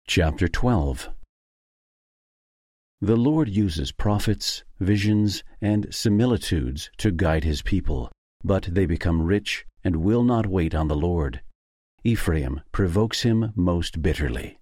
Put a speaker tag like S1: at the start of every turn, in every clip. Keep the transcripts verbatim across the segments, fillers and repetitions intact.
S1: Chapter twelve. The Lord uses prophets, visions, and similitudes to guide his people, but they become rich and will not wait on the Lord. Ephraim provokes him most bitterly.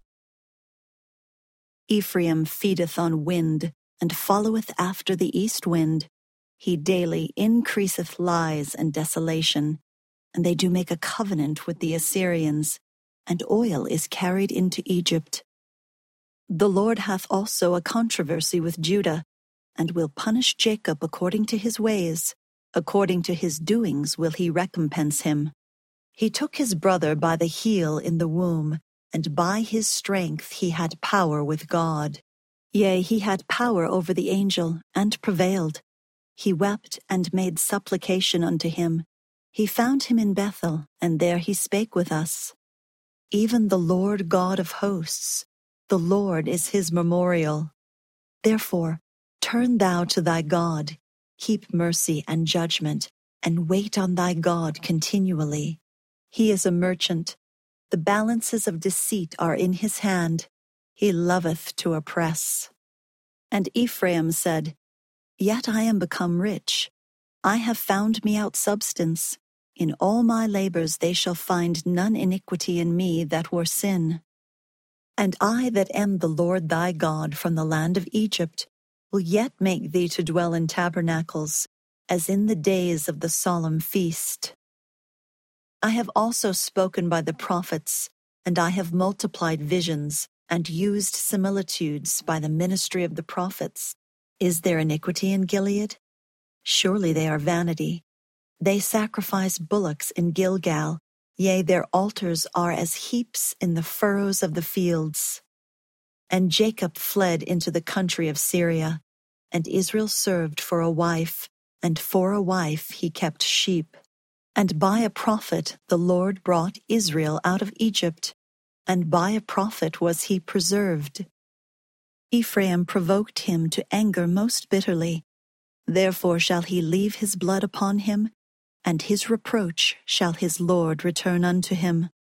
S2: Ephraim feedeth on wind, and followeth after the east wind. He daily increaseth lies and desolation, and they do make a covenant with the Assyrians, and oil is carried into Egypt. The Lord hath also a controversy with Judah, and will punish Jacob according to his ways, according to his doings will he recompense him. He took his brother by the heel in the womb, and by his strength he had power with God. Yea, he had power over the angel, and prevailed. He wept and made supplication unto him. He found him in Bethel, and there he spake with us. Even the Lord God of hosts, the Lord is his memorial. Therefore, turn thou to thy God, keep mercy and judgment, and wait on thy God continually. He is a merchant. The balances of deceit are in his hand. He loveth to oppress. And Ephraim said, Yet I am become rich. I have found me out substance. In all my labors they shall find none iniquity in me that were sin. And I that am the Lord thy God from the land of Egypt will yet make thee to dwell in tabernacles, as in the days of the solemn feast. I have also spoken by the prophets, and I have multiplied visions, and used similitudes by the ministry of the prophets. Is there iniquity in Gilead? Surely they are vanity. They sacrifice bullocks in Gilgal. Yea, their altars are as heaps in the furrows of the fields. And Jacob fled into the country of Syria, and Israel served for a wife, and for a wife he kept sheep. And by a prophet the Lord brought Israel out of Egypt, and by a prophet was he preserved. Ephraim provoked him to anger most bitterly. Therefore shall he leave his blood upon him, and his reproach shall his Lord return unto him.